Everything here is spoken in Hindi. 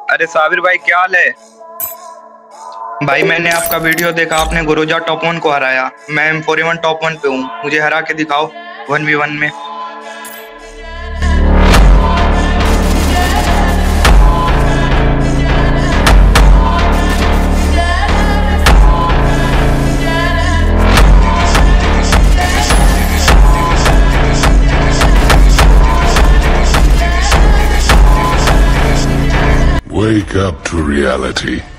अरे साबिर भाई, क्या हाल है? भाई मैंने आपका वीडियो देखा, आपने गुरुजा टॉप 1 को हराया। मैं M41 टॉप 1 पे हूँ, मुझे हरा के दिखाओ 1v1 में। Wake up to reality.